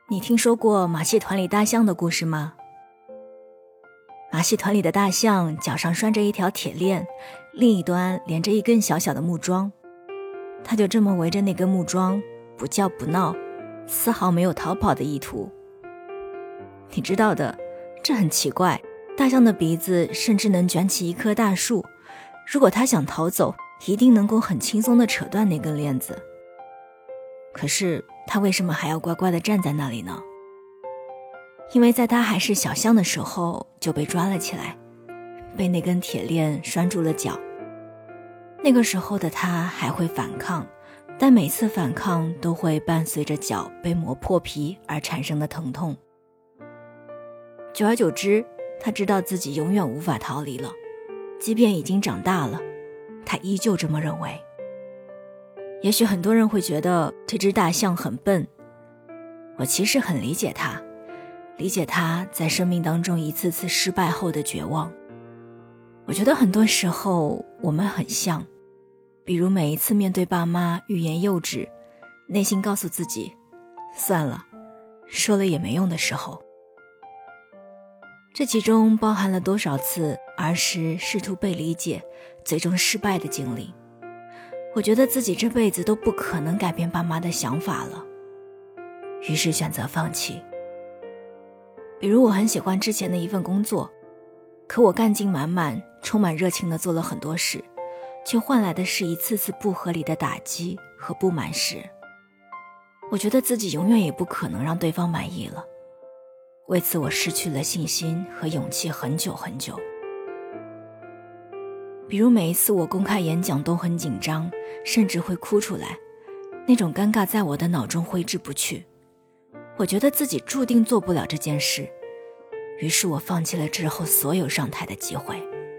你听说过马戏团里大象的故事吗？马戏团里的大象脚上拴着一条铁链，另一端连着一根小小的木桩，它就这么围着那根木桩，不叫不闹，丝毫没有逃跑的意图。你知道的，这很奇怪，大象的鼻子甚至能卷起一棵大树，如果它想逃走，一定能够很轻松地扯断那根链子。可是它为什么还要乖乖地站在那里呢？因为在它还是小象的时候就被抓了起来，被那根铁链拴住了脚。那个时候的它还会反抗，但每次反抗都会伴随着脚被磨破皮而产生的疼痛。久而久之，它知道自己永远无法逃离了，即便已经长大了，它依旧这么认为。也许很多人会觉得这只大象很笨，我其实很理解它，理解它在生命当中一次次失败后的绝望。我觉得很多时候我们很像，比如每一次面对爸妈欲言又止，内心告诉自己算了，说了也没用的时候。这其中包含了多少次儿时试图被理解最终失败的经历。我觉得自己这辈子都不可能改变爸妈的想法了，于是选择放弃。比如我很喜欢之前的一份工作，可我干劲满满，充满热情地做了很多事，却换来的是一次次不合理的打击和不满时。我觉得自己永远也不可能让对方满意了，为此我失去了信心和勇气很久很久。比如每一次我公开演讲都很紧张，甚至会哭出来，那种尴尬在我的脑中挥之不去。我觉得自己注定做不了这件事，于是我放弃了之后所有上台的机会。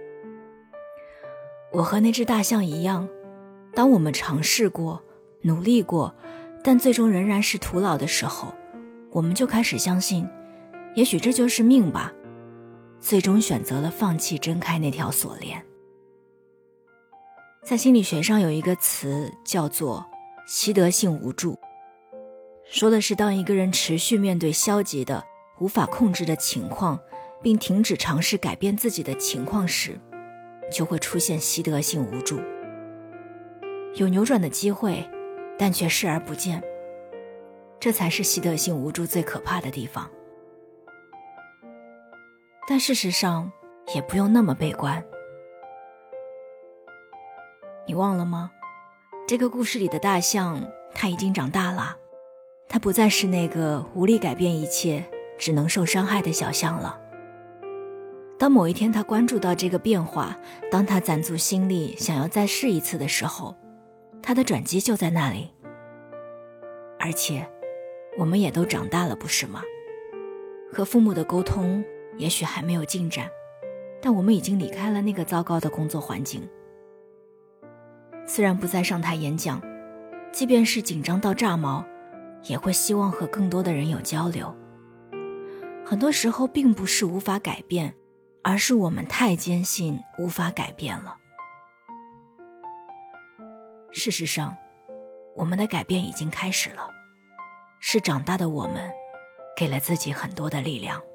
我和那只大象一样，当我们尝试过，努力过，但最终仍然是徒劳的时候，我们就开始相信，也许这就是命吧，最终选择了放弃挣开那条锁链。在心理学上有一个词叫做习得性无助，说的是当一个人持续面对消极的无法控制的情况，并停止尝试改变自己的情况时，就会出现习得性无助。有扭转的机会，但却视而不见，这才是习得性无助最可怕的地方。但事实上也不用那么悲观。你忘了吗？这个故事里的大象，它已经长大了，它不再是那个无力改变一切，只能受伤害的小象了。当某一天它关注到这个变化，当它攒足心力想要再试一次的时候，它的转机就在那里。而且我们也都长大了，不是吗？和父母的沟通也许还没有进展，但我们已经离开了那个糟糕的工作环境。虽然不再上台演讲，即便是紧张到炸毛，也会希望和更多的人有交流。很多时候并不是无法改变，而是我们太坚信无法改变了。事实上，我们的改变已经开始了，是长大的我们给了自己很多的力量。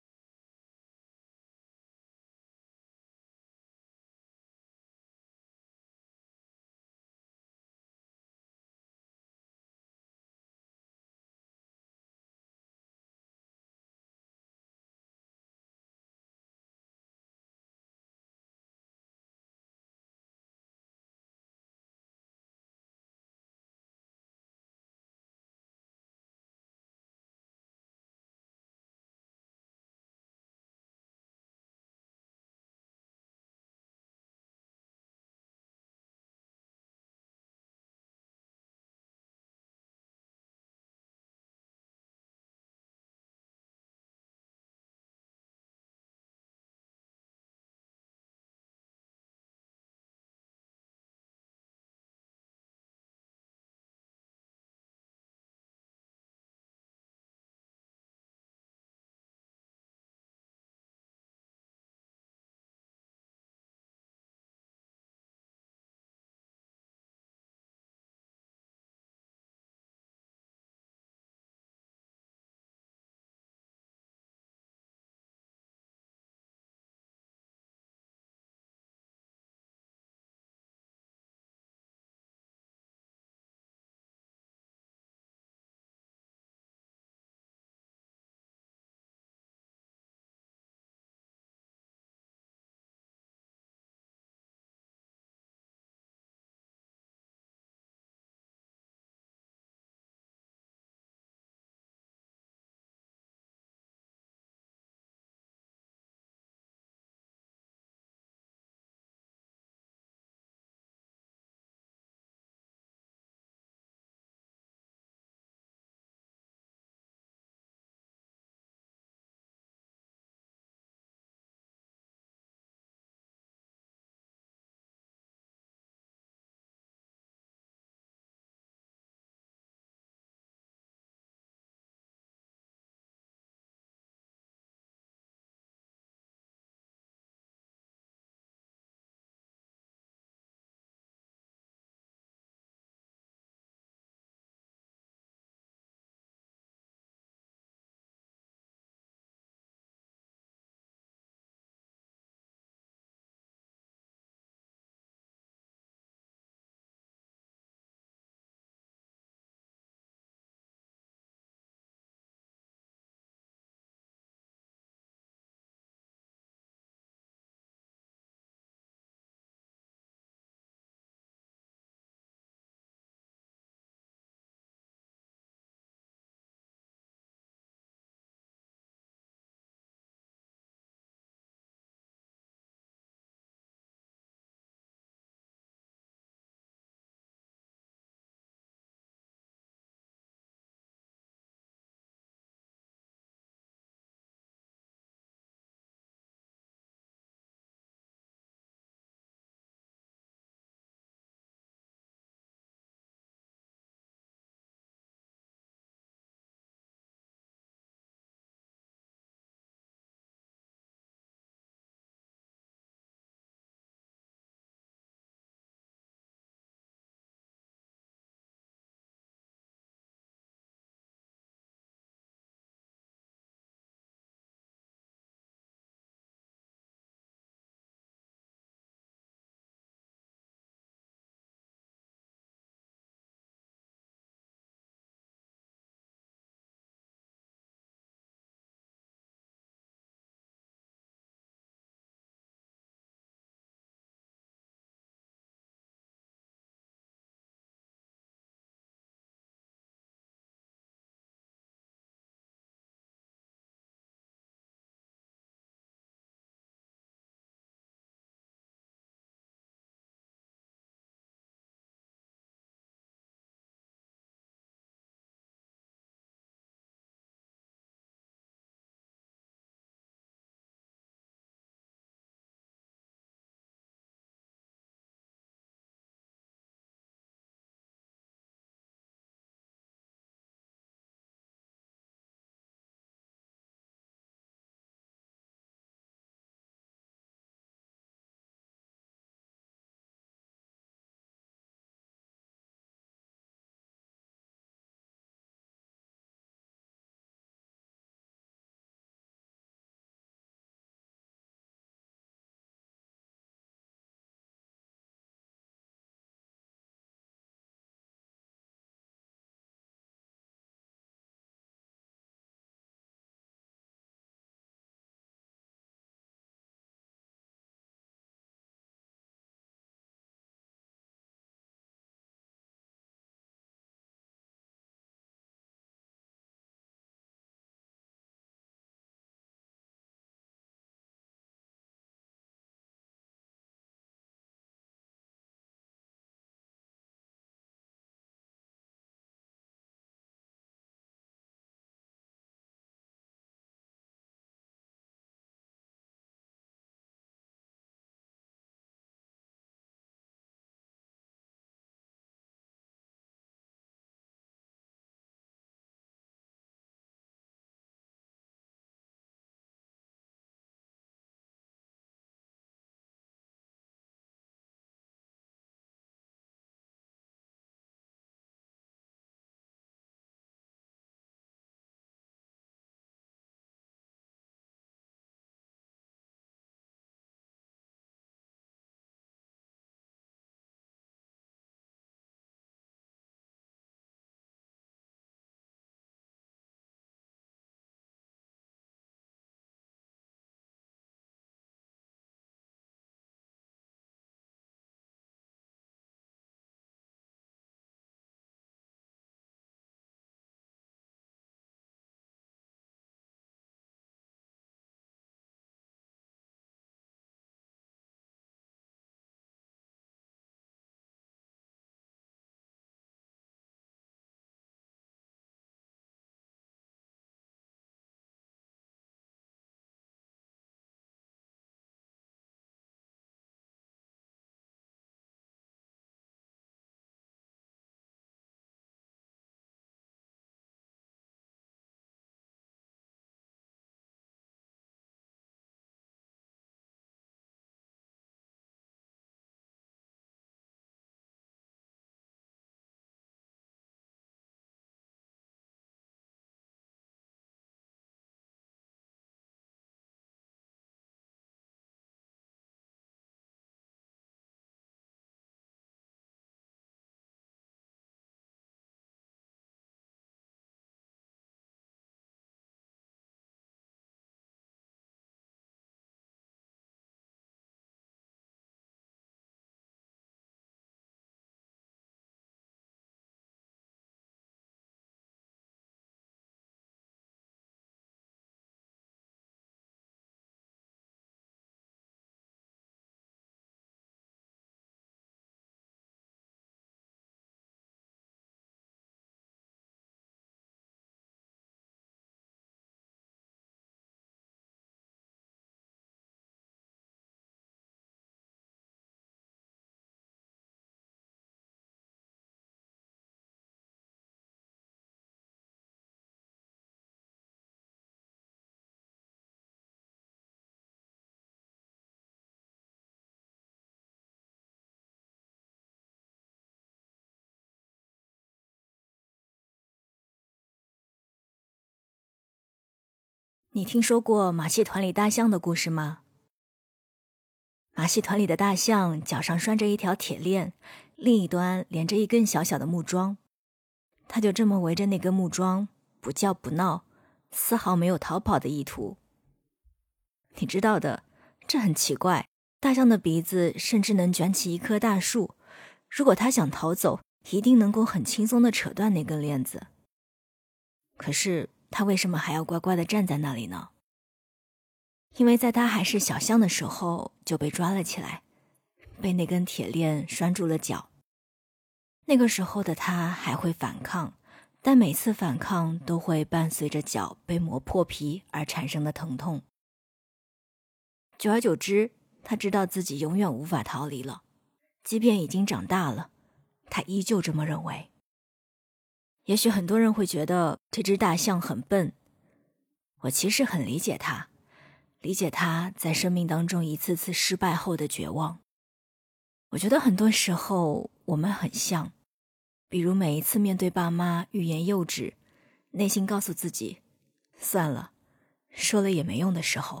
你听说过马戏团里大象的故事吗？马戏团里的大象脚上拴着一条铁链，另一端连着一根小小的木桩。它就这么围着那根木桩，不叫不闹，丝毫没有逃跑的意图。你知道的，这很奇怪，大象的鼻子甚至能卷起一棵大树，如果它想逃走，一定能够很轻松地扯断那根链子。可是它为什么还要乖乖地站在那里呢？因为在它还是小象的时候就被抓了起来，被那根铁链拴住了脚。那个时候的它还会反抗，但每次反抗都会伴随着脚被磨破皮而产生的疼痛。久而久之，它知道自己永远无法逃离了，即便已经长大了，它依旧这么认为。也许很多人会觉得这只大象很笨，我其实很理解它，理解他在生命当中一次次失败后的绝望。我觉得很多时候我们很像，比如每一次面对爸妈欲言又止，内心告诉自己算了，说了也没用的时候。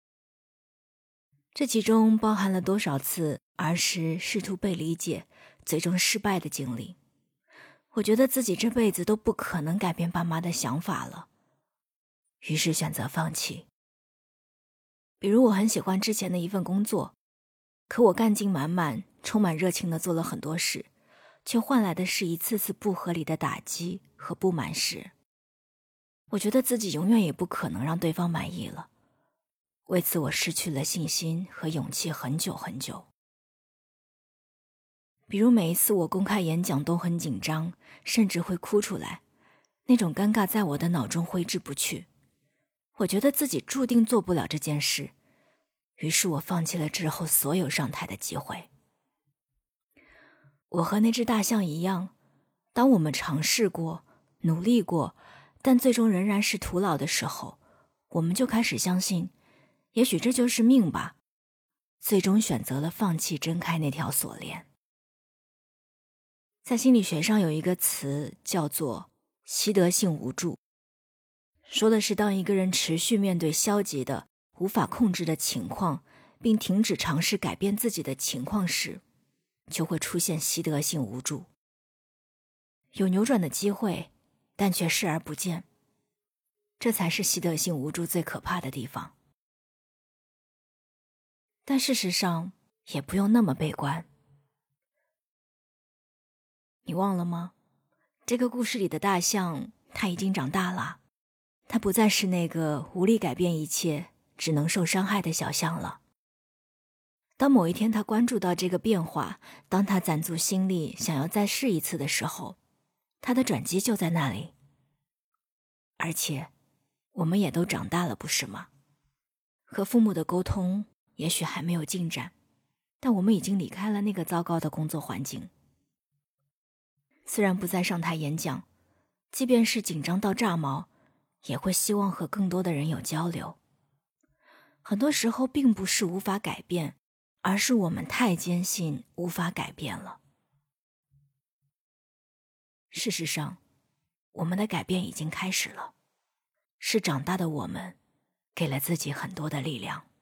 这其中包含了多少次儿时试图被理解最终失败的经历。我觉得自己这辈子都不可能改变爸妈的想法了，于是选择放弃。比如我很喜欢之前的一份工作，可我干劲满满，充满热情地做了很多事，却换来的是一次次不合理的打击和不满时。我觉得自己永远也不可能让对方满意了，为此我失去了信心和勇气很久很久。比如每一次我公开演讲都很紧张，甚至会哭出来，那种尴尬在我的脑中挥之不去。我觉得自己注定做不了这件事，于是我放弃了之后所有上台的机会。我和那只大象一样，当我们尝试过，努力过，但最终仍然是徒劳的时候，我们就开始相信，也许这就是命吧，最终选择了放弃挣开那条锁链。在心理学上有一个词叫做习得性无助，说的是当一个人持续面对消极的、无法控制的情况，并停止尝试改变自己的情况时，就会出现习得性无助。有扭转的机会，但却视而不见，这才是习得性无助最可怕的地方。但事实上，也不用那么悲观。你忘了吗？这个故事里的大象，它已经长大了，它不再是那个无力改变一切，只能受伤害的小象了。当某一天他关注到这个变化，当他攒足心力想要再试一次的时候，他的转机就在那里。而且我们也都长大了，不是吗？和父母的沟通也许还没有进展，但我们已经离开了那个糟糕的工作环境。虽然不再上台演讲，即便是紧张到炸毛，也会希望和更多的人有交流。很多时候并不是无法改变，而是我们太坚信无法改变了。事实上，我们的改变已经开始了，是长大的我们给了自己很多的力量。